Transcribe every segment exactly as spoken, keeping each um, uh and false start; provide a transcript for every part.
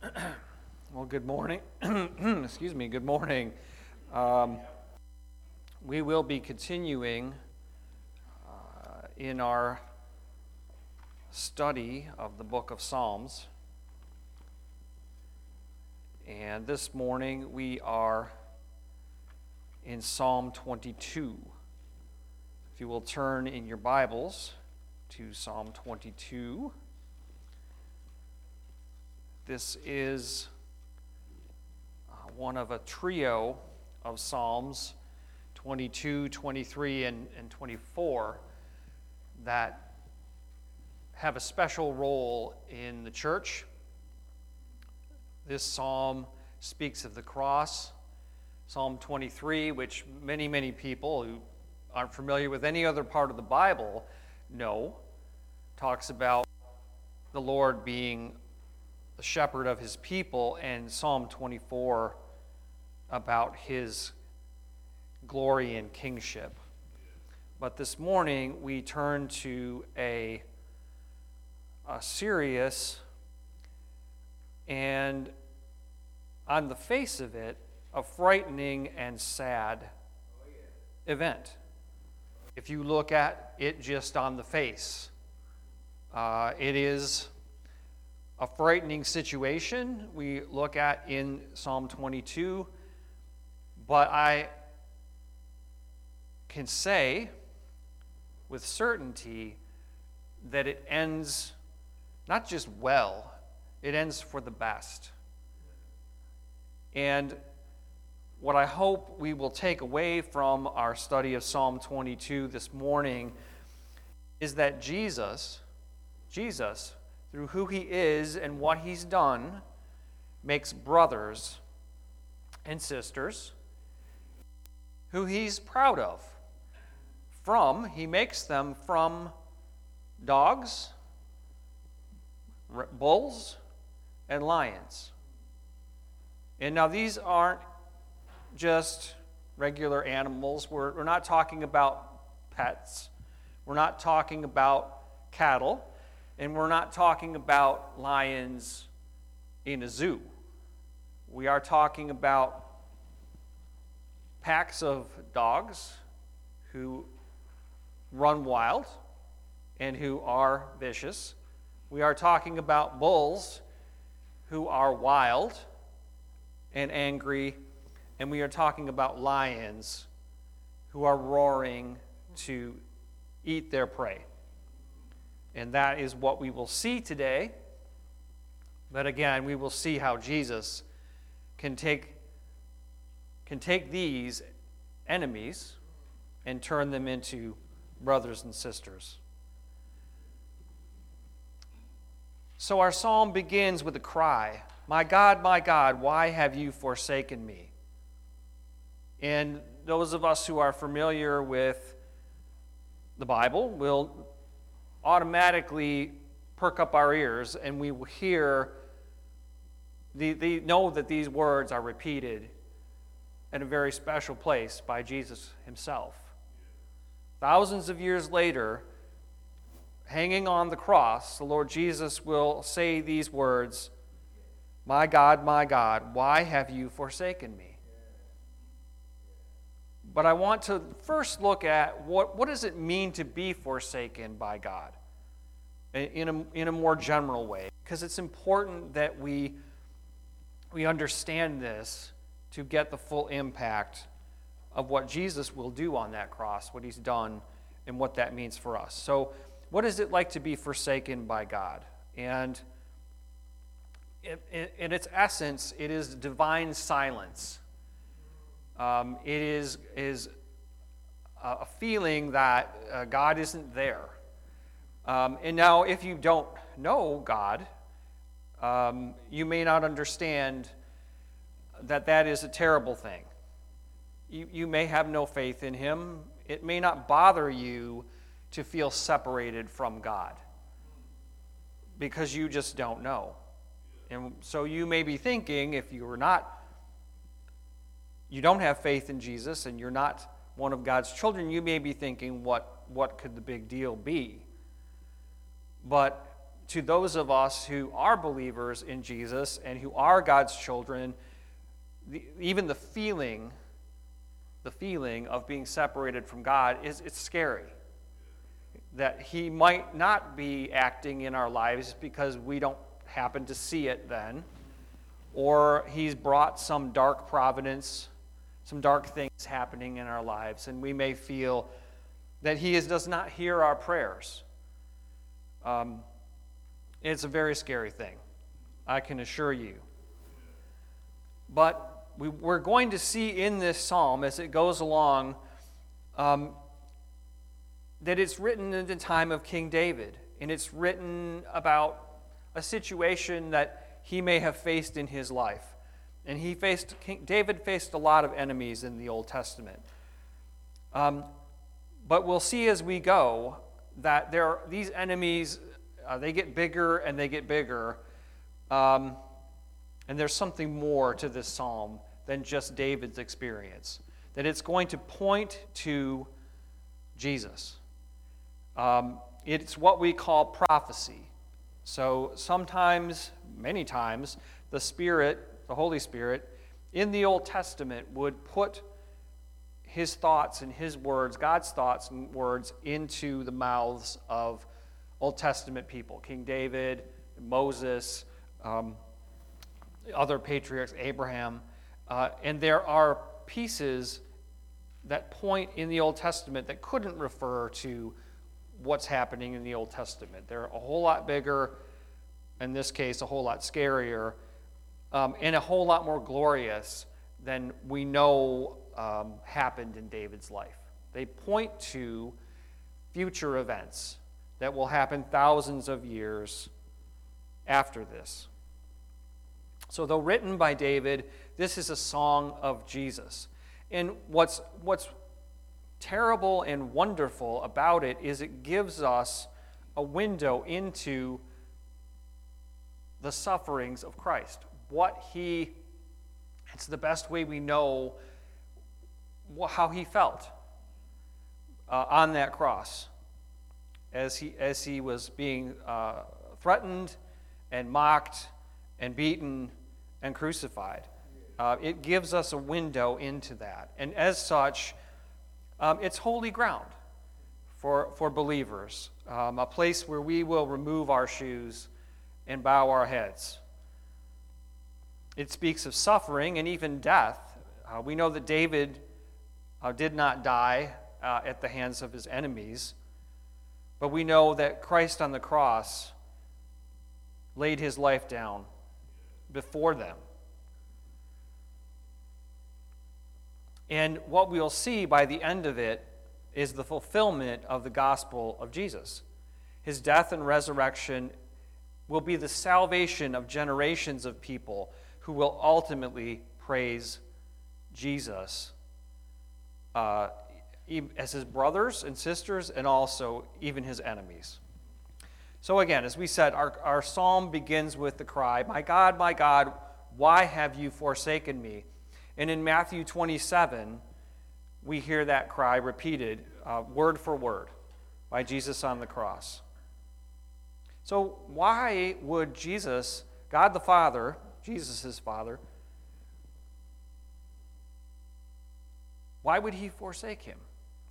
Well, good morning. Excuse me, good morning. Um, we will be continuing uh, in our study of the book of Psalms. And this morning we are in Psalm twenty-two. If you will turn in your Bibles to Psalm twenty-two. This is uh, one of a trio of Psalms, twenty-two, twenty-three, and, and twenty-four, that have a special role in the church. This psalm speaks of the cross. Psalm twenty-three, which many, many people who aren't familiar with any other part of the Bible know, talks about the Lord being the shepherd of his people, and Psalm twenty-four about his glory and kingship. But this morning we turn to a, a serious and, on the face of it, a frightening and sad event. If you look at it just on the face, uh, it is a frightening situation we look at in Psalm twenty-two, but I can say with certainty that it ends not just well, it ends for the best. And what I hope we will take away from our study of Psalm twenty-two this morning is that Jesus, Jesus, through who he is and what he's done, makes brothers and sisters who he's proud of. From, he makes them from dogs, bulls, and lions. And now these aren't just regular animals. We're, we're not talking about pets. We're not talking about cattle. And we're not talking about lions in a zoo. We are talking about packs of dogs who run wild and who are vicious. We are talking about bulls who are wild and angry. And we are talking about lions who are roaring to eat their prey. And that is what we will see today. But again, we will see how Jesus can take, can take these enemies and turn them into brothers and sisters. So our psalm begins with a cry, "My God, my God, why have you forsaken me?" And those of us who are familiar with the Bible will automatically perk up our ears, and we will hear, the, the, know that these words are repeated in a very special place by Jesus himself. Thousands of years later, hanging on the cross, the Lord Jesus will say these words, "My God, my God, why have you forsaken me?" But I want to first look at what, what does it mean to be forsaken by God in a, in a more general way, because it's important that we, we understand this to get the full impact of what Jesus will do on that cross, what he's done, and what that means for us. So what is it like to be forsaken by God? And in, in its essence, it is divine silence. Um, it is, is a feeling that uh, God isn't there. Um, and now, if you don't know God, um, you may not understand that that is a terrible thing. You, you may have no faith in him. It may not bother you to feel separated from God because you just don't know. And so you may be thinking, if you were not you don't have faith in Jesus and you're not one of God's children, you may be thinking, what, what could the big deal be? But to those of us who are believers in Jesus and who are God's children, the, even the feeling, the feeling of being separated from God is it's scary. That he might not be acting in our lives because we don't happen to see it then, or he's brought some dark providence, some dark things happening in our lives, and we may feel that he is, does not hear our prayers. Um, it's a very scary thing, I can assure you. But we, we're going to see in this psalm, as it goes along, um, that it's written in the time of King David, and it's written about a situation that he may have faced in his life. And he faced, King David faced a lot of enemies in the Old Testament. Um, but we'll see as we go that there are, these enemies, uh, they get bigger and they get bigger. Um, and there's something more to this psalm than just David's experience. That it's going to point to Jesus. Um, it's what we call prophecy. So sometimes, many times, the Spirit, the Holy Spirit, in the Old Testament would put his thoughts and his words, God's thoughts and words, into the mouths of Old Testament people. King David, Moses, um, other patriarchs, Abraham. Uh, and there are pieces that point in the Old Testament that couldn't refer to what's happening in the Old Testament. They're a whole lot bigger, in this case, a whole lot scarier, um, and a whole lot more glorious than we know um, happened in David's life. They point to future events that will happen thousands of years after this. So though written by David, this is a song of Jesus. And what's what's terrible and wonderful about it is it gives us a window into the sufferings of Christ. What he, it's the best way we know how he felt uh, on that cross as he, as he was being uh, threatened and mocked and beaten and crucified. Uh, it gives us a window into that. And as such, Um, it's holy ground for, for believers, um, a place where we will remove our shoes and bow our heads. It speaks of suffering and even death. Uh, we know that David uh, did not die uh, at the hands of his enemies, but we know that Christ on the cross laid his life down before them. And what we'll see by the end of it is the fulfillment of the gospel of Jesus. His death and resurrection will be the salvation of generations of people who will ultimately praise Jesus uh, as his brothers and sisters and also even his enemies. So again, as we said, our, our psalm begins with the cry, "My God, my God, why have you forsaken me?" And in Matthew twenty-seven, we hear that cry repeated uh, word for word by Jesus on the cross. So why would Jesus, God the Father, Jesus' Father, why would he forsake him?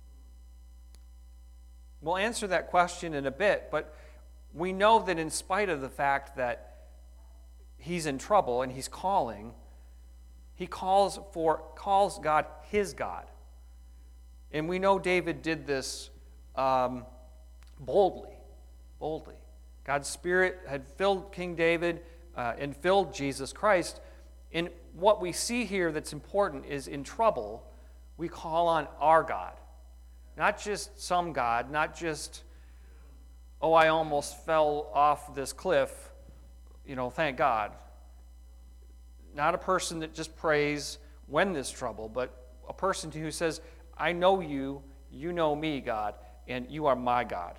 We'll answer that question in a bit, but we know that in spite of the fact that he's in trouble and he's calling, he calls for calls God his God. And we know David did this um, boldly, boldly. God's Spirit had filled King David uh, and filled Jesus Christ. And what we see here that's important is in trouble, we call on our God. Not just some God, not just, oh, I almost fell off this cliff, you know, thank God. Not a person that just prays when there's trouble, but a person who says, I know you, you know me, God, and you are my God.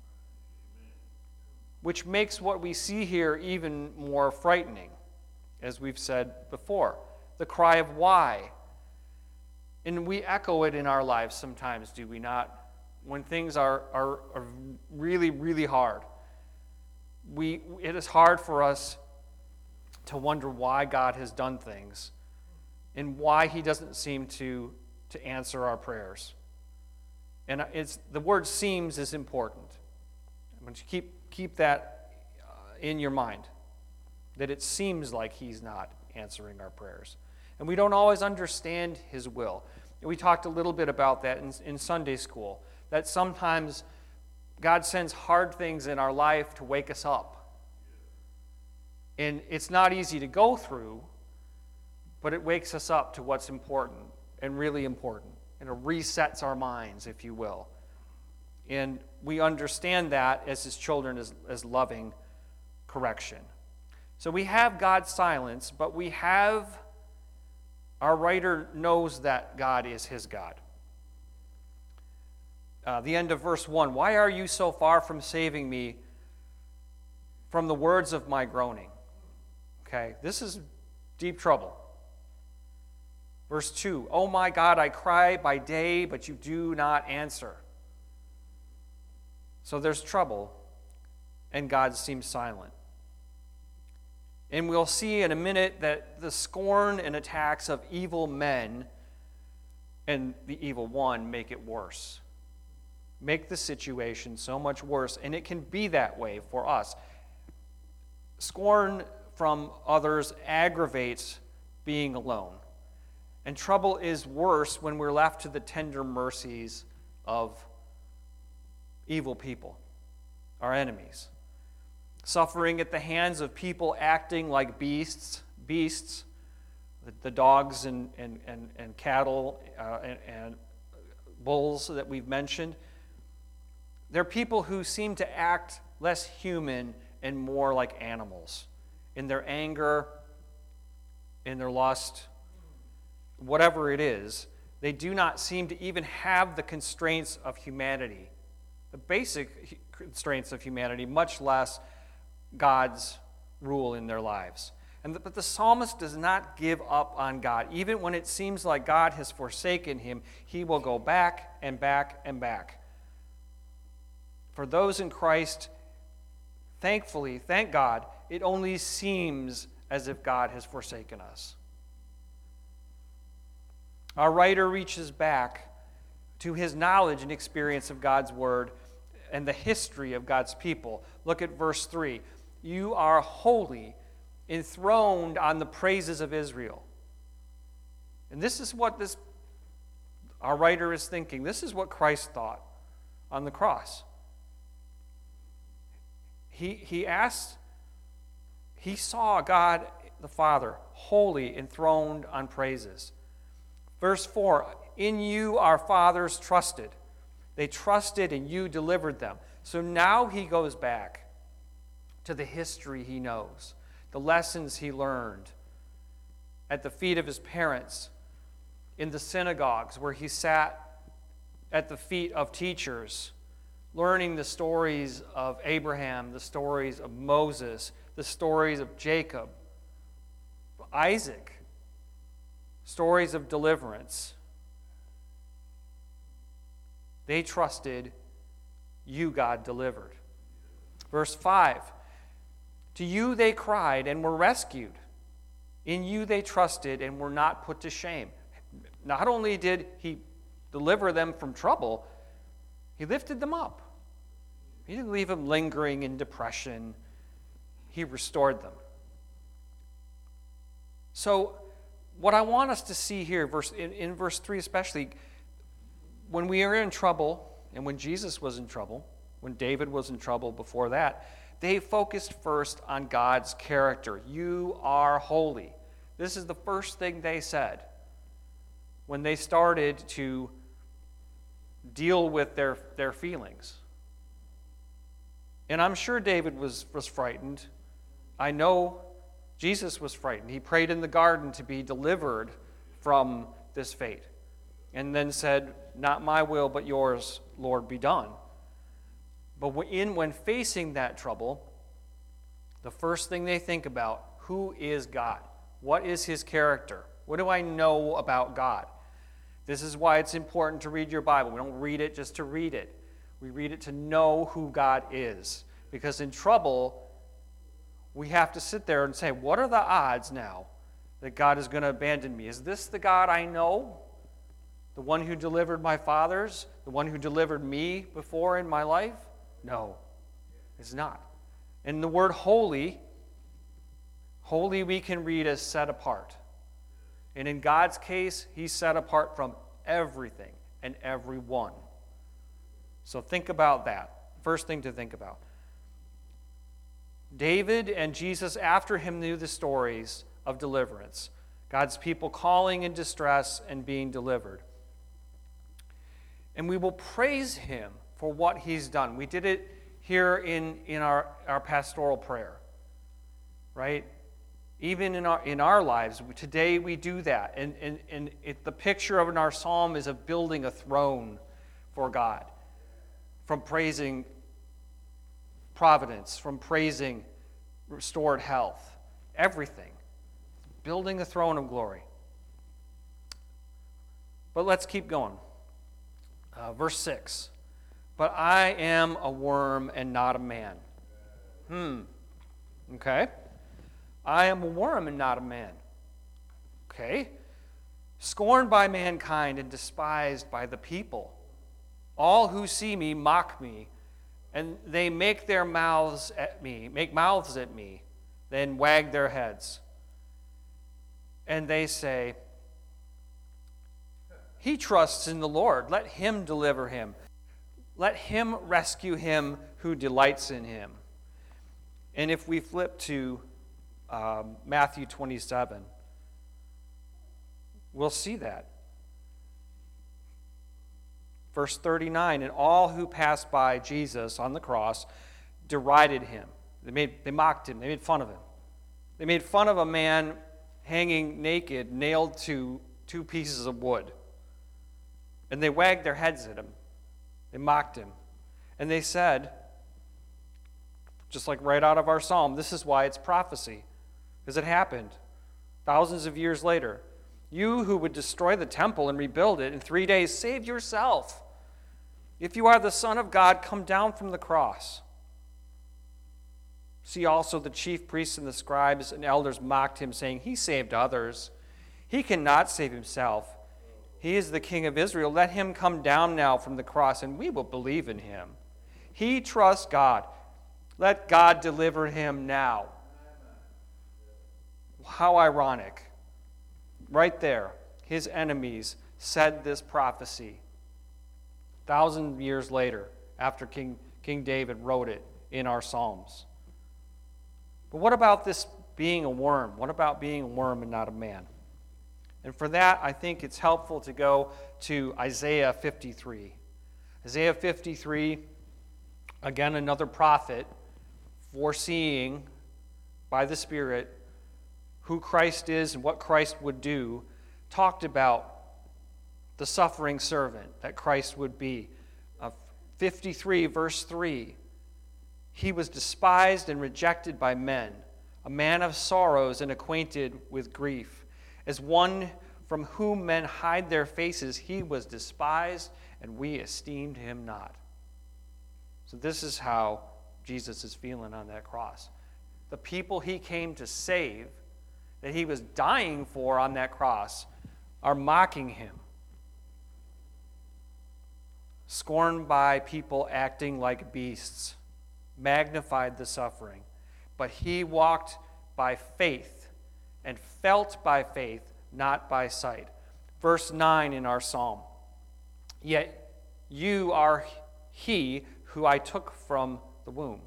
Which makes what we see here even more frightening, as we've said before. The cry of why. And we echo it in our lives sometimes, do we not? When things are, are, are really, really hard. we it is hard for us to wonder why God has done things and why he doesn't seem to, to answer our prayers. And it's the word seems is important. I want you to keep, keep that uh, in your mind, that it seems like he's not answering our prayers. And we don't always understand his will. And we talked a little bit about that in, in Sunday school, that sometimes God sends hard things in our life to wake us up. And it's not easy to go through, but it wakes us up to what's important and really important. And it resets our minds, if you will. And we understand that as his children as, as loving correction. So we have God's silence, but we have, our writer knows that God is his God. Uh, the end of verse one, why are you so far from saving me from the words of my groaning? Okay, this is deep trouble. Verse two, oh my God, I cry by day, but you do not answer. So there's trouble, and God seems silent. And we'll see in a minute that the scorn and attacks of evil men and the evil one make it worse. Make the situation so much worse, and it can be that way for us. Scorn from others aggravates being alone. And trouble is worse when we're left to the tender mercies of evil people, our enemies. Suffering at the hands of people acting like beasts, beasts, the, the dogs and, and, and, and cattle uh, and, and bulls that we've mentioned. They're people who seem to act less human and more like animals. In their anger, in their lust, whatever it is, they do not seem to even have the constraints of humanity, the basic constraints of humanity, much less God's rule in their lives. And the, but the psalmist does not give up on God. Even when it seems like God has forsaken him, he will go back and back and back. For those in Christ, thankfully, thank God, it only seems as if God has forsaken us. Our writer reaches back to his knowledge and experience of God's word and the history of God's people. Look at verse three. You are holy, enthroned on the praises of Israel. And this is what this our writer is thinking. This is what Christ thought on the cross. He, he asked, he saw God the Father, holy, enthroned on praises. Verse four, in you our fathers trusted. They trusted and you delivered them. So now he goes back to the history he knows, the lessons he learned at the feet of his parents, in the synagogues where he sat at the feet of teachers, learning the stories of Abraham, the stories of Moses, the stories of Jacob, Isaac, stories of deliverance. They trusted, you, God, delivered. Verse five, to you they cried and were rescued. In you they trusted and were not put to shame. Not only did he deliver them from trouble, he lifted them up. He didn't leave them lingering in depression. He restored them. So what I want us to see here, verse, in, in verse three especially, when we are in trouble, and when Jesus was in trouble, when David was in trouble before that, they focused first on God's character. You are holy. This is the first thing they said when they started to deal with their, their feelings. And I'm sure David was, was frightened. I know Jesus was frightened. He prayed in the garden to be delivered from this fate, and then said, not my will, but yours, Lord, be done. But in, when facing that trouble, the first thing they think about, who is God? What is his character? What do I know about God? This is why it's important to read your Bible. We don't read it just to read it. We read it to know who God is. Because in trouble, we have to sit there and say, what are the odds now that God is going to abandon me? Is this the God I know? The one who delivered my fathers? The one who delivered me before in my life? No, it's not. And the word holy, holy we can read as set apart. And in God's case, he's set apart from everything and everyone. So think about that. First thing to think about. David and Jesus after him knew the stories of deliverance. God's people calling in distress and being delivered. And we will praise him for what he's done. We did it here in, in our, our pastoral prayer, right? Even in our in our lives, today we do that. And, and, and it, the picture of in our psalm is of building a throne for God. From praising providence, from praising restored health, everything. Building a throne of glory. But let's keep going. Uh, verse six. But I am a worm and not a man. Hmm. Okay. I am a worm and not a man. Okay. Scorned by mankind and despised by the people. All who see me mock me, and they make their mouths at me, make mouths at me, then wag their heads. And they say, he trusts in the Lord. Let him deliver him. Let him rescue him who delights in him. And if we flip to um, Matthew twenty-seven, we'll see that. Verse thirty-nine, and all who passed by Jesus on the cross derided him. They made, they mocked him. They made fun of him. They made fun of a man hanging naked, nailed to two pieces of wood. And they wagged their heads at him. They mocked him. And they said, just like right out of our psalm, this is why it's prophecy, because it happened thousands of years later. You who would destroy the temple and rebuild it in three days, save yourself. If you are the Son of God, come down from the cross. See also the chief priests and the scribes and elders mocked him, saying, he saved others. He cannot save himself. He is the King of Israel. Let him come down now from the cross, and we will believe in him. He trusts God. Let God deliver him now. How ironic. Right there, his enemies said this prophecy thousand years later after King, King David wrote it in our Psalms. But what about this being a worm? What about being a worm and not a man? And for that, I think it's helpful to go to Isaiah fifty-three. Isaiah fifty-three, again, another prophet foreseeing by the Spirit who Christ is and what Christ would do, talked about the suffering servant that Christ would be. Uh, fifty-three, verse three. He was despised and rejected by men, a man of sorrows and acquainted with grief. As one from whom men hide their faces, he was despised, and we esteemed him not. So this is how Jesus is feeling on that cross. The people he came to save, that he was dying for on that cross, are mocking him. Scorned by people acting like beasts, magnified the suffering. But he walked by faith and felt by faith, not by sight. Verse nine in our psalm. Yet you are he who I took from the womb.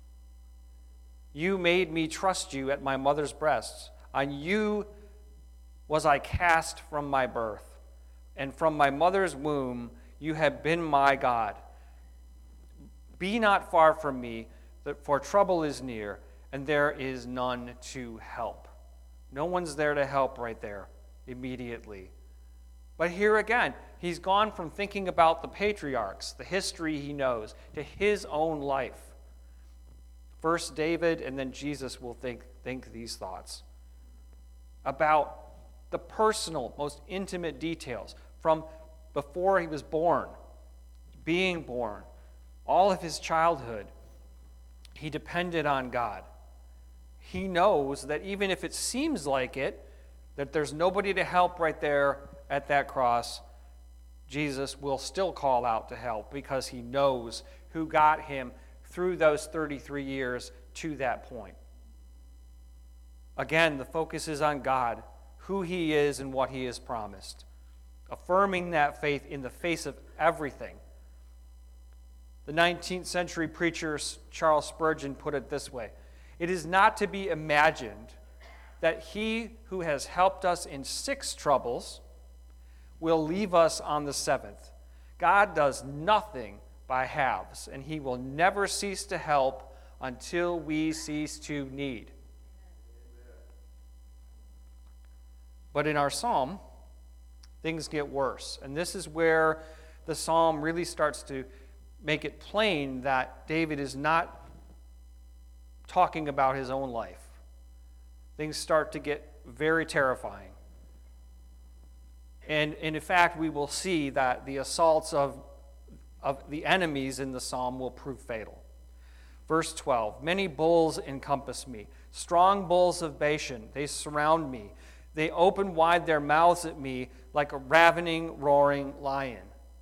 You made me trust you at my mother's breasts. On you was I cast from my birth, and from my mother's womb you have been my God. Be not far from me, for trouble is near, and there is none to help. No one's there to help right there immediately. But here again, he's gone from thinking about the patriarchs, the history he knows, to his own life. First David, and then Jesus will think, think these thoughts about the personal, most intimate details from before he was born, being born, all of his childhood. He depended on God. he knows that even if it seems like it, that there's nobody to help right there at that cross, Jesus will still call out to help because he knows who got him through those thirty-three years to that point. Again, the focus is on God, who he is and what he has promised, affirming that faith in the face of everything. The nineteenth century preacher Charles Spurgeon put it this way: "It is not to be imagined that he who has helped us in six troubles will leave us on the seventh. God does nothing by halves, and he will never cease to help until we cease to need." But in our psalm, things get worse. And this is where the psalm really starts to make it plain that David is not talking about his own life. Things start to get very terrifying. And, and in fact, we will see that the assaults of, of the enemies in the psalm will prove fatal. Verse twelve, "Many bulls encompass me, strong bulls of Bashan, they surround me. They open wide their mouths at me like a ravening, roaring lion.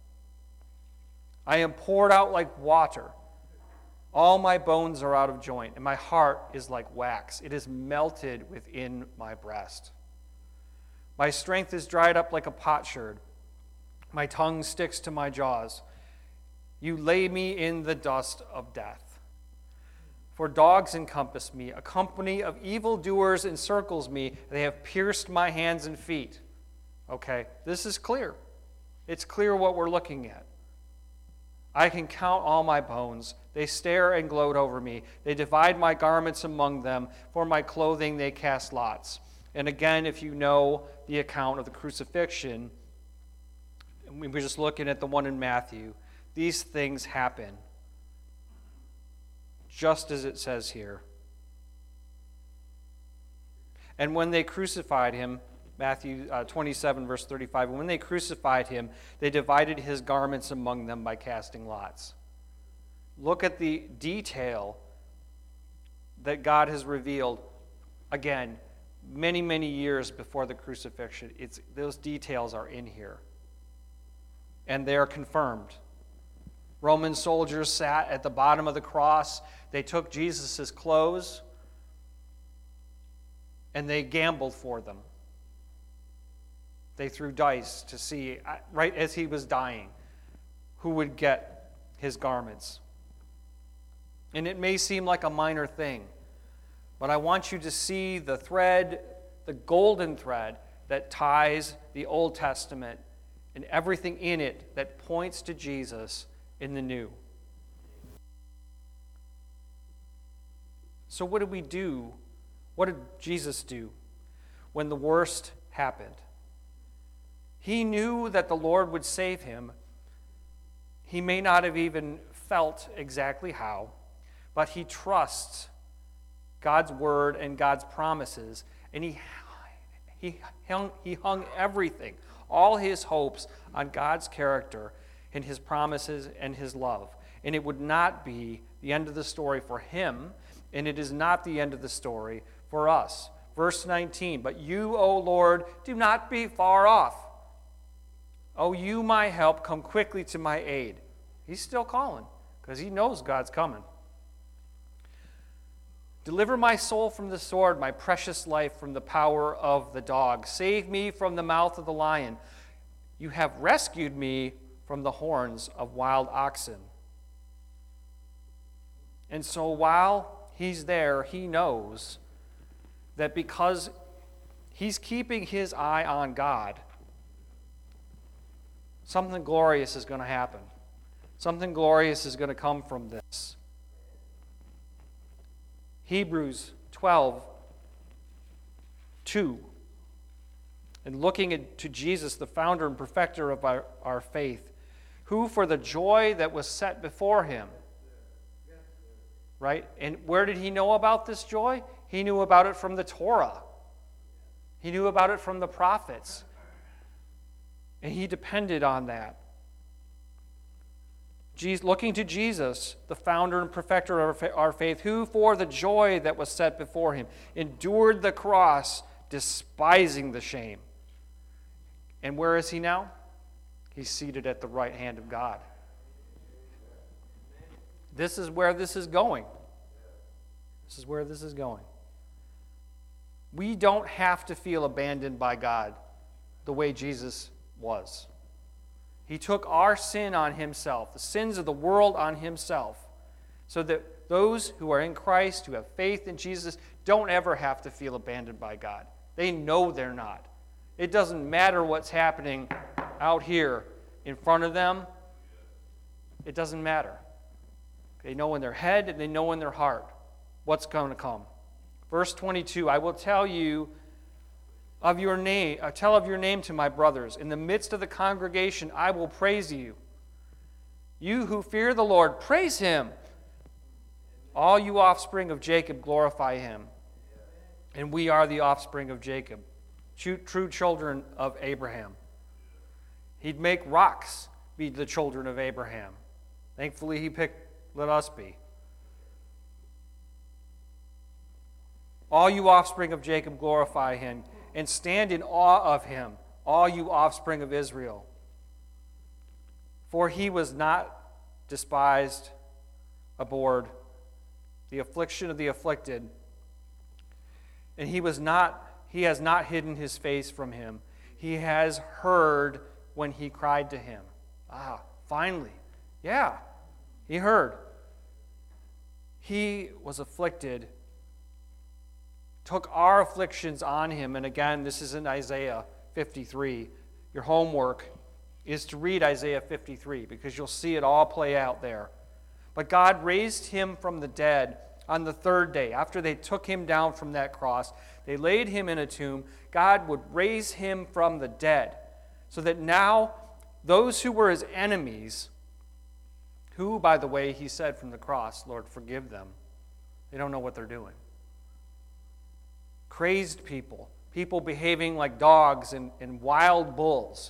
I am poured out like water. All my bones are out of joint, and my heart is like wax. It is melted within my breast. My strength is dried up like a potsherd. My tongue sticks to my jaws. You lay me in the dust of death. For dogs encompass me. A company of evildoers encircles me. They have pierced my hands and feet." Okay, this is clear. It's clear what we're looking at. "I can count all my bones. They stare and gloat over me. They divide my garments among them. For my clothing they cast lots." And again, if you know the account of the crucifixion, and we were just looking at the one in Matthew, these things happen just as it says here. "And when they crucified him," Matthew uh, twenty-seven, verse thirty-five, "when they crucified him, they divided his garments among them by casting lots." Look at the detail that God has revealed, again, many, many years before the crucifixion. It's, those details are in here. And they are confirmed. Roman soldiers sat at the bottom of the cross. They took Jesus' clothes and they gambled for them. They threw dice to see, right as he was dying, who would get his garments. And it may seem like a minor thing, but I want you to see the thread, the golden thread that ties the Old Testament and everything in it that points to Jesus in the New. So what did we do? What did Jesus do when the worst happened? He knew that the Lord would save him. He may not have even felt exactly how, but he trusts God's word and God's promises, and he, he, hung, he hung everything, all his hopes, on God's character and his promises and his love. And it would not be the end of the story for him, and it is not the end of the story for us. Verse nineteen, "But you, O Lord, do not be far off. O you, my help, come quickly to my aid." He's still calling because he knows God's coming. "Deliver my soul from the sword, my precious life from the power of the dog. Save me from the mouth of the lion. You have rescued me from the horns of wild oxen." And so while he's there, he knows that because he's keeping his eye on God, something glorious is going to happen. Something glorious is going to come from this. Hebrews twelve, two. And looking at, to Jesus, the founder and perfecter of our, our faith, who for the joy that was set before him, right? And where did he know about this joy? He knew about it from the Torah. He knew about it from the prophets. And he depended on that. Jesus, looking to Jesus, the founder and perfecter of our faith, who for the joy that was set before him endured the cross, despising the shame. And where is he now? He's seated at the right hand of God. This is where this is going. This is where this is going. We don't have to feel abandoned by God the way Jesus was. He took our sin on himself, the sins of the world on himself, so that those who are in Christ, who have faith in Jesus, don't ever have to feel abandoned by God. They know they're not. It doesn't matter what's happening out here in front of them. It doesn't matter. They know in their head and they know in their heart what's going to come. Verse twenty-two, I will tell you of your name, uh, tell of your name to my brothers. In the midst of the congregation, I will praise you. You who fear the Lord, praise him. All you offspring of Jacob, glorify him. And we are the offspring of Jacob, true children of Abraham. He'd make rocks be the children of Abraham. Thankfully, he picked, let us be. All you offspring of Jacob, glorify him, and stand in awe of him, all you offspring of Israel. For he was not despised, abhorred, the affliction of the afflicted, and he was not, he has not hidden his face from him. He has heard when he cried to him. Ah, finally. Yeah, he heard. He was afflicted, took our afflictions on him. And again, this is in Isaiah fifty-three. Your homework is to read Isaiah fifty-three because you'll see it all play out there. But God raised him from the dead on the third day. After they took him down from that cross, they laid him in a tomb. God would raise him from the dead so that now those who were his enemies, who, by the way, he said from the cross, Lord, forgive them. They don't know what they're doing. Crazed people, people behaving like dogs and, and wild bulls,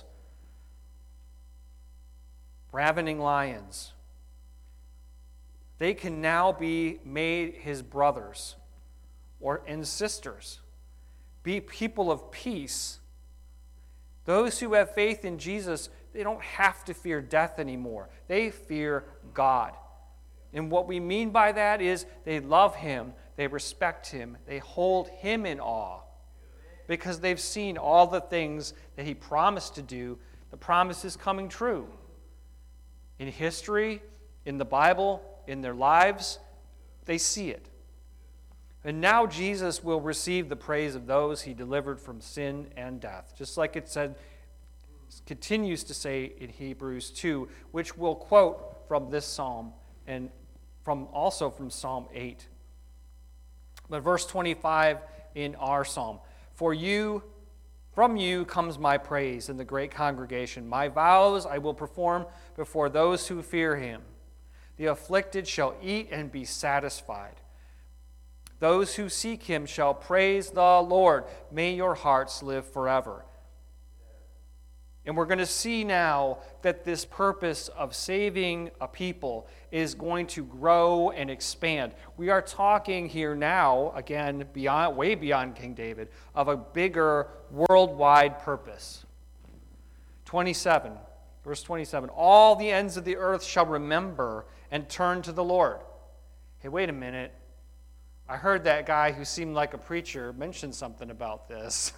ravening lions. They can now be made his brothers or and sisters, be people of peace. Those who have faith in Jesus, they don't have to fear death anymore. They fear God. And what we mean by that is they love him, they respect him, they hold him in awe because they've seen all the things that he promised to do. The promise is coming true. In history, in the Bible, in their lives, they see it. And now Jesus will receive the praise of those he delivered from sin and death, just like it said, continues to say in Hebrews two, which we'll quote from this psalm and from also from Psalm eight. But verse twenty-five in our psalm, for you, from you comes my praise in the great congregation. My vows I will perform before those who fear him. The afflicted shall eat and be satisfied. Those who seek him shall praise the Lord. May your hearts live forever. And we're going to see now that this purpose of saving a people is going to grow and expand. We are talking here now, again, beyond, way beyond King David, of a bigger worldwide purpose. twenty-seven, verse twenty-seven, all the ends of the earth shall remember and turn to the Lord. Hey, wait a minute. I heard that guy who seemed like a preacher mention something about this.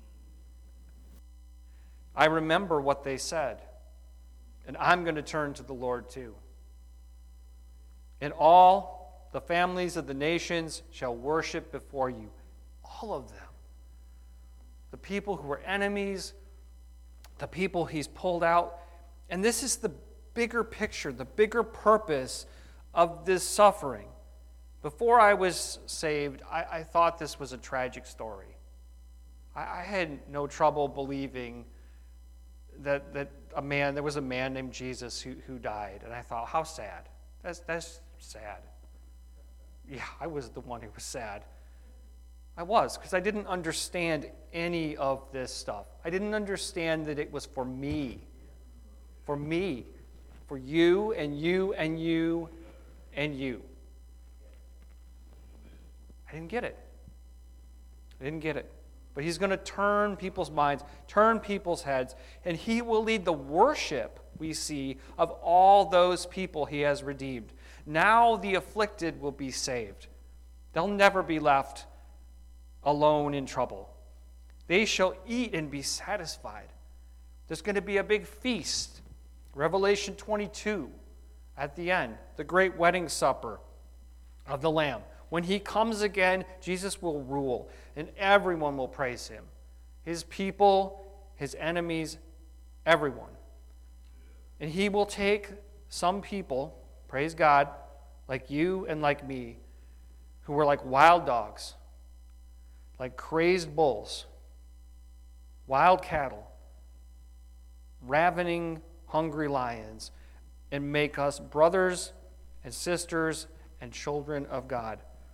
I remember what they said, and I'm going to turn to the Lord too. And all the families of the nations shall worship before you. All of them. The people who were enemies, the people he's pulled out. And this is the bigger picture, the bigger purpose of this suffering. Before I was saved, I, I thought this was a tragic story. I, I had no trouble believing that that a man, there was a man named Jesus who, who died. And I thought, how sad. That's, that's sad. Yeah, I was the one who was sad. I was, because I didn't understand any of this stuff. I didn't understand that it was for me. For me. for you and you and you and you. I didn't get it. I didn't get it. But he's going to turn people's minds, turn people's heads, and he will lead the worship, we see, of all those people he has redeemed. Now the afflicted will be saved. They'll never be left alone in trouble. They shall eat and be satisfied. There's going to be a big feast. Revelation twenty-two, at the end, the great wedding supper of the Lamb. When he comes again, Jesus will rule, and everyone will praise him. His people, his enemies, everyone. And he will take some people, praise God, like you and like me, who were like wild dogs, like crazed bulls, wild cattle, ravening, hungry lions, and make us brothers and sisters and children of God.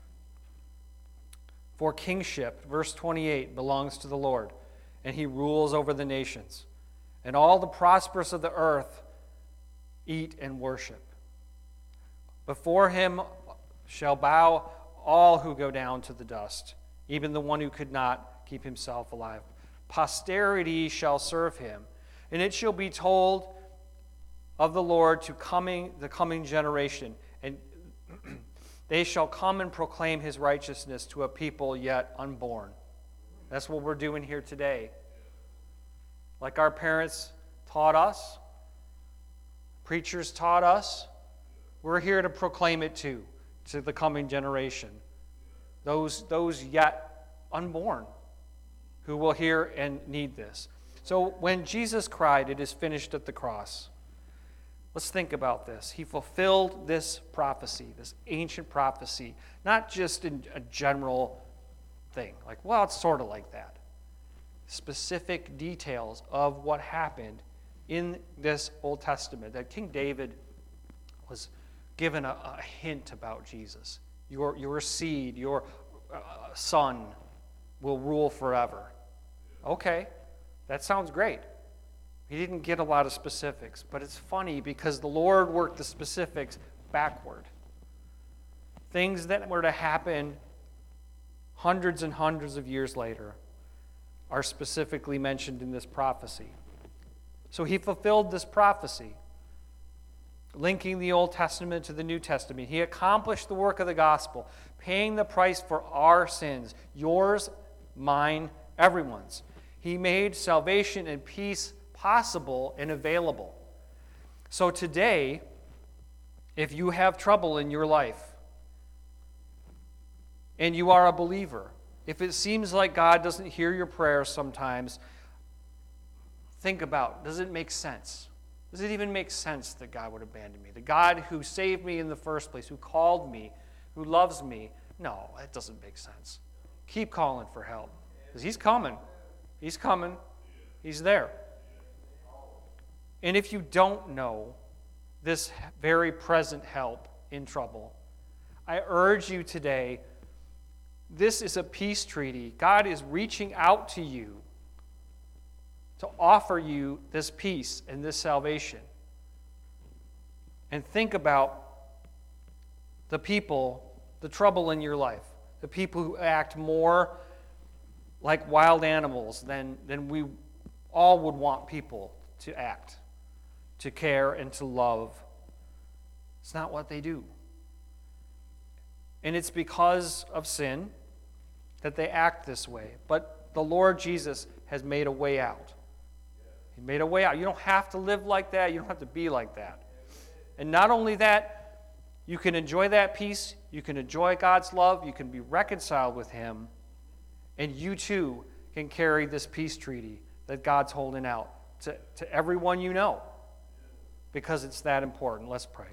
For kingship, verse twenty-eight, belongs to the Lord, and he rules over the nations. And all the prosperous of the earth eat and worship. Before him shall bow all who go down to the dust, even the one who could not keep himself alive. Posterity shall serve him, and it shall be told of the Lord to coming the coming generation, and they shall come and proclaim his righteousness to a people yet unborn. That's what we're doing here today. Like our parents taught us, preachers taught us, we're here to proclaim it too, to the coming generation. Those, those yet unborn who will hear and need this. So when Jesus cried, "It is finished" at the cross, let's think about this. He fulfilled this prophecy, this ancient prophecy, not just in a general thing, like, well, it's sort of like that. Specific details of what happened in this Old Testament, that King David was given a, a hint about Jesus. Your, your seed, your uh, son will rule forever. Okay, that sounds great. He didn't get a lot of specifics, but it's funny because the Lord worked the specifics backward. Things that were to happen hundreds and hundreds of years later are specifically mentioned in this prophecy. So he fulfilled this prophecy, linking the Old Testament to the New Testament. He accomplished the work of the gospel, paying the price for our sins, yours, mine, everyone's. He made salvation and peace possible and available. So today, if you have trouble in your life and you are a believer, if it seems like God doesn't hear your prayers sometimes, think about, does it make sense? Does it even make sense that God would abandon me? The God who saved me in the first place, who called me, who loves me? No, that doesn't make sense. Keep calling for help, because he's coming. He's coming. He's there. And if you don't know this very present help in trouble, I urge you today, this is a peace treaty. God is reaching out to you to offer you this peace and this salvation. And think about the people, the trouble in your life, the people who act more like wild animals than, than we all would want people to act, to care and to love. It's not what they do. And it's because of sin that they act this way. But the Lord Jesus has made a way out. He made a way out. You don't have to live like that. You don't have to be like that. And not only that, you can enjoy that peace. You can enjoy God's love. You can be reconciled with him. And you too can carry this peace treaty that God's holding out to, to everyone you know, because it's that important. Let's pray.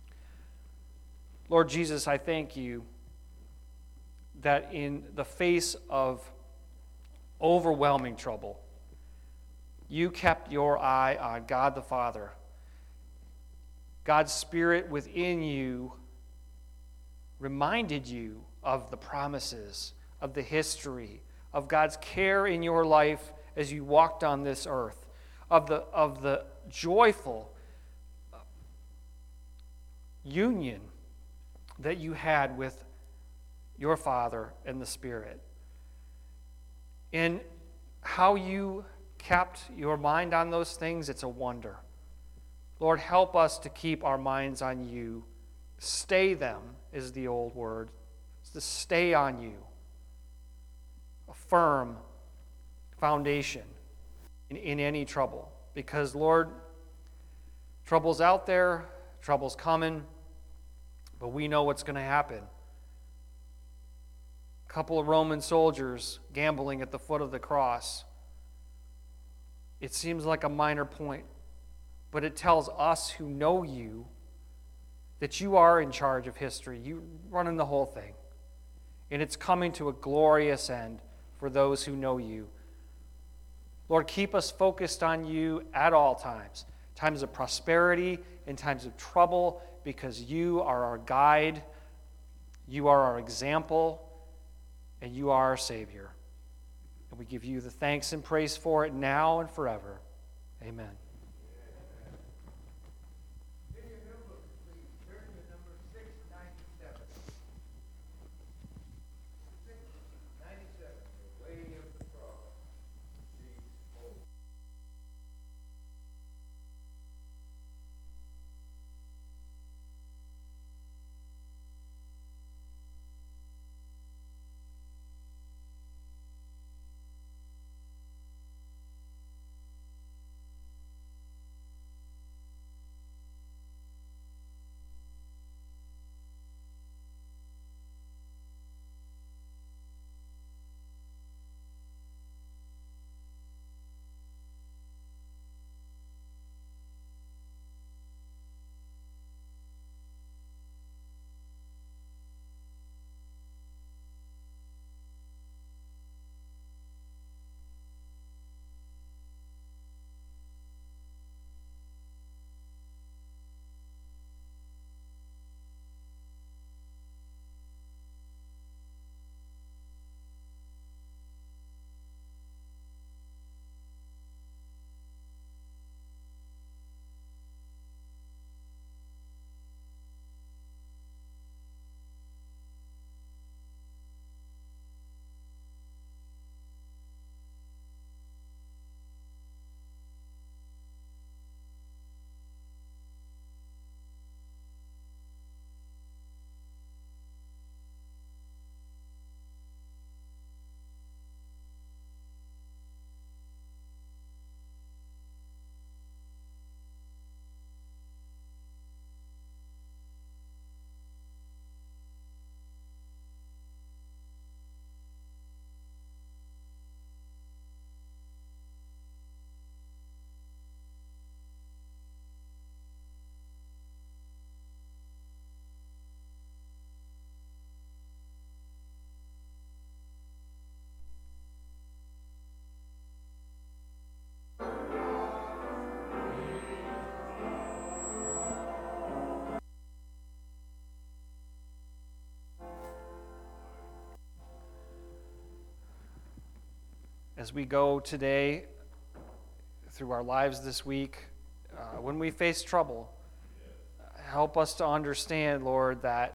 Lord Jesus, I thank you that in the face of overwhelming trouble, you kept your eye on God the Father. God's Spirit within you reminded you of the promises, of the history, of God's care in your life as you walked on this earth, of the, of the joyful union that you had with your Father and the Spirit, and how you kept your mind on those things. It's a wonder. Lord, help us to keep our minds on you. Stay them is the old word. It's to stay on you. A firm foundation in, in any trouble. Because, Lord, trouble's out there, trouble's coming, but we know what's going to happen. A couple of Roman soldiers gambling at the foot of the cross. It seems like a minor point, but it tells us who know you that you are in charge of history. You running the whole thing. And it's coming to a glorious end for those who know you. Lord, keep us focused on you at all times. Times of prosperity and times of trouble, because you are our guide, you are our example, and you are our Savior. And we give you the thanks and praise for it now and forever. Amen. As we go today through our lives this week, uh, when we face trouble, help us to understand, Lord, that